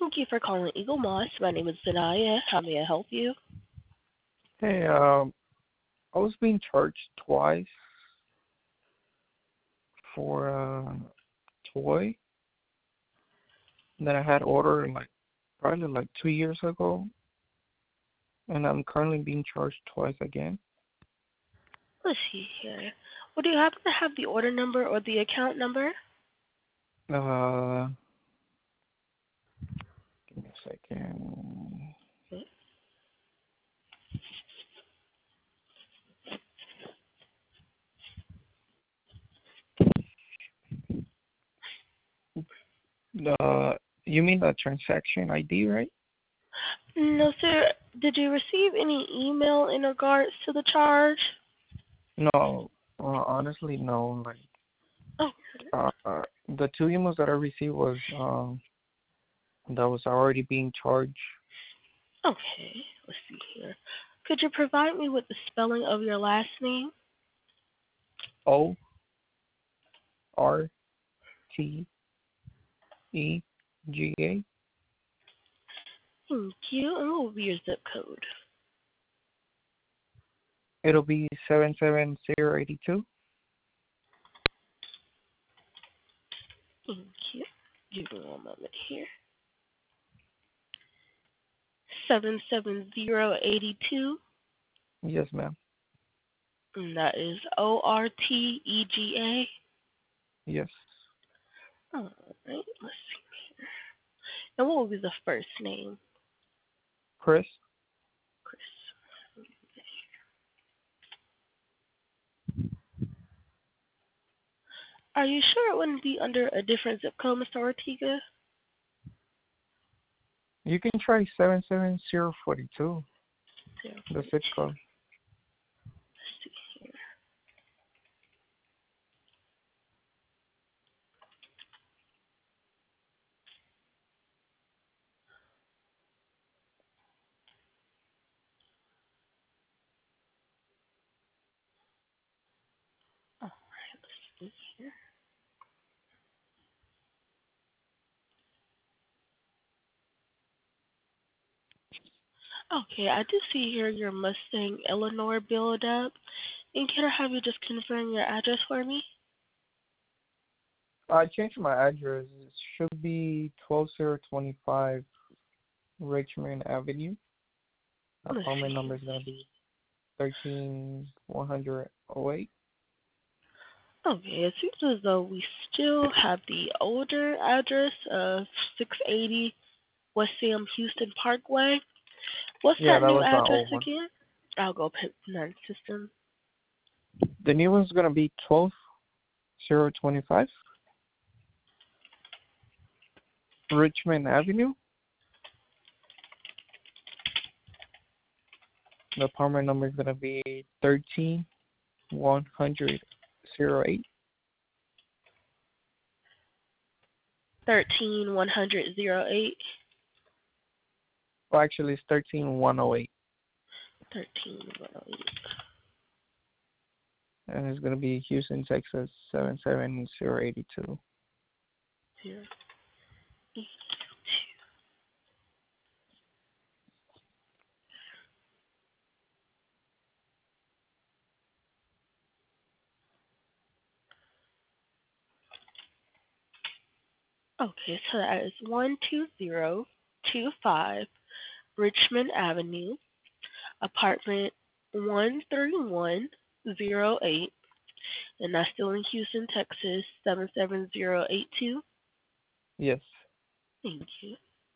Thank you for calling Eagle Moss. My name is Zanaya. How may I help you? Hey, I was being charged twice for a toy that I had ordered probably 2 years ago, and I'm currently being charged twice again. Let's see here. Well, do you happen to have the order number or the account number? Uh, Give me a second. You mean the transaction ID, right? No, sir. Did you receive any email in regards to the charge? No, honestly, no. Oh, The two emails that I received was that was already being charged. okay. Let's see here. Could you provide me with the spelling of your last name? ORTEGA. Thank you. And what will be your zip code? It'll be 77082. Thank you. Give me one moment here. 77082. Yes, ma'am. And that is ORTEGA. Yes. All right. Let's see. And what will be the first name? Chris? Chris. Are you sure it wouldn't be under a different zip code, Mr. Ortega? You can try 77042, Yeah. the zip code. Let's see here. All right. Let's see here. Okay, I do see here your Mustang Eleanor build up. And can I have you just confirm your address for me? I changed my address. It should be 12025 Richmond Avenue. Let's Apartment see. number is going to be 13108. Okay, it seems as though we still have the older address of 680 West Sam Houston Parkway. What's Yeah, that that new was my address old one. again? I'll go put in our system. The new one's going to be 12025 Richmond Avenue. The apartment number is going to be 13108. 13108. Well, actually, it's 13108. 13108. And it's going to be Houston, Texas, 77082. Here. Okay, so that is 12025 Richmond Avenue, apartment 13108, and that's still in Houston, Texas, 77082. Yes. Thank you.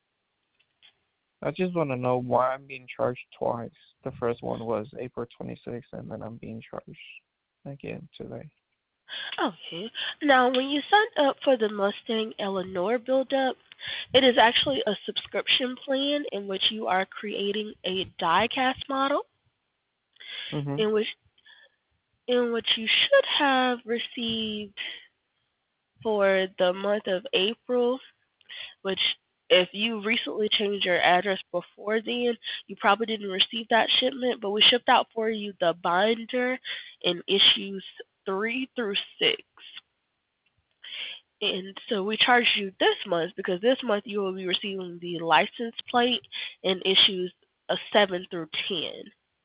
I just want to know why I'm being charged twice. The first one was April 26th, and then I'm being charged again today. Okay. Now, when you signed up for the Mustang Eleanor build-up, it is actually a subscription plan in which you are creating a die-cast model Mm-hmm. in which you should have received for the month of April, which if you recently changed your address before then, you probably didn't receive that shipment, but we shipped out for you the binder in issues 3 through 6. And so we charged you this month because this month you will be receiving the license plate in issues of 7 through 10.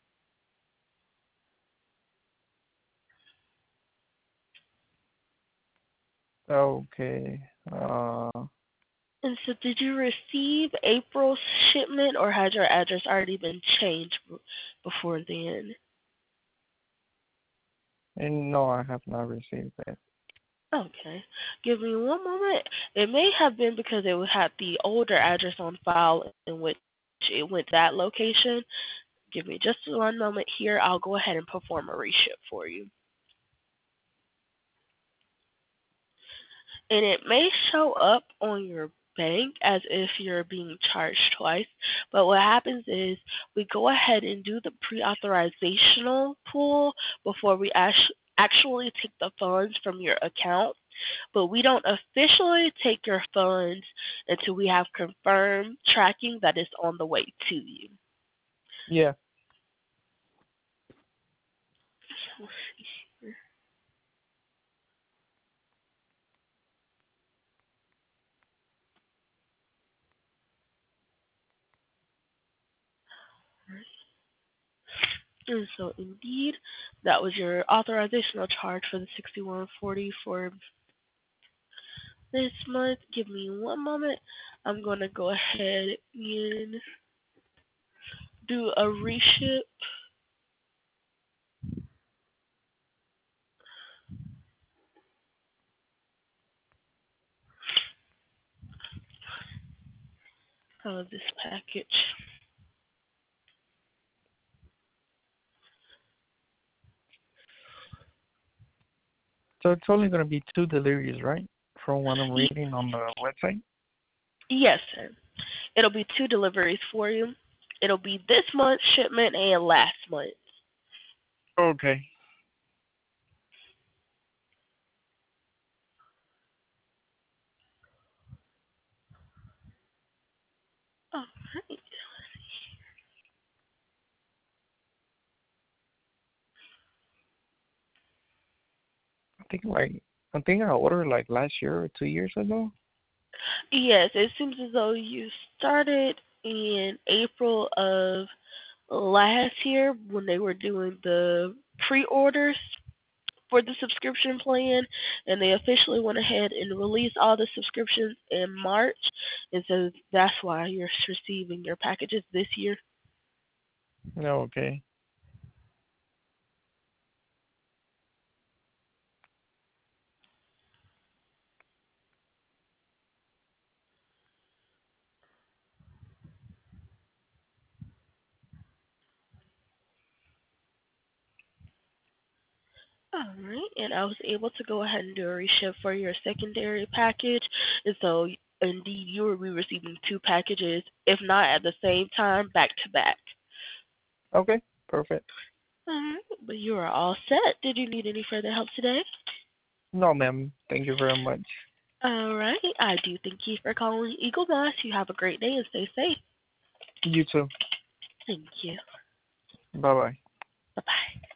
Okay. And so did you receive April's shipment or had your address already been changed before then? And no, I have not received that. Okay. Give me one moment. It may have been because it had the older address on file in which it went to that location. Give me just one moment here. I'll go ahead and perform a reship for you. And it may show up on your bank as if you're being charged twice. But what happens is we go ahead and do the pre-authorizational pull before we actually take the funds from your account. But we don't officially take your funds until we have confirmed tracking that it's on the way to you. Yeah. Let's see here. And so indeed, that was your authorizational charge for the 6140 for this month. Give me one moment. I'm going to go ahead and do a reship. Of this package. So it's only gonna be two deliveries, right? From what I'm reading on the website. Yes, sir. It'll be two deliveries for you. It'll be this month's shipment and last month. Okay. All right. I think I ordered like last year or 2 years ago. Yes, it seems as though you started in April of last year when they were doing the pre-orders for the subscription plan, and they officially went ahead and released all the subscriptions in March, and so that's why you're receiving your packages this year. No, okay. All right, and I was able to go ahead and do a reship for your secondary package, and so indeed you will be receiving two packages, if not at the same time, back to back. Okay. Perfect. All right, but you are all set. Did you need any further help today? No, ma'am. Thank you very much. All right, I do thank you for calling Eagle Moss. You have a great day and stay safe. You too. Thank you. Bye bye. Bye bye.